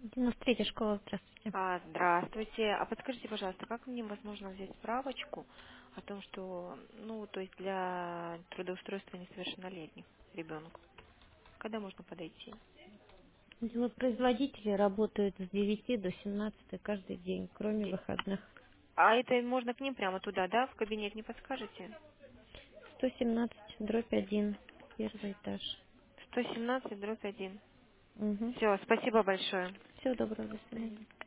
93 школа, здравствуйте. Здравствуйте. А подскажите, пожалуйста, как мне возможно взять справочку о том, что, ну, то есть для трудоустройства несовершеннолетних ребенка? Когда можно подойти? Делопроизводители работают с 9 до 17 каждый день, кроме Де- выходных. А это можно к ним прямо туда, да, в кабинет, не подскажете? 117/1, первый этаж. 117/1. Угу. Все, спасибо большое. Всего доброго, до свидания.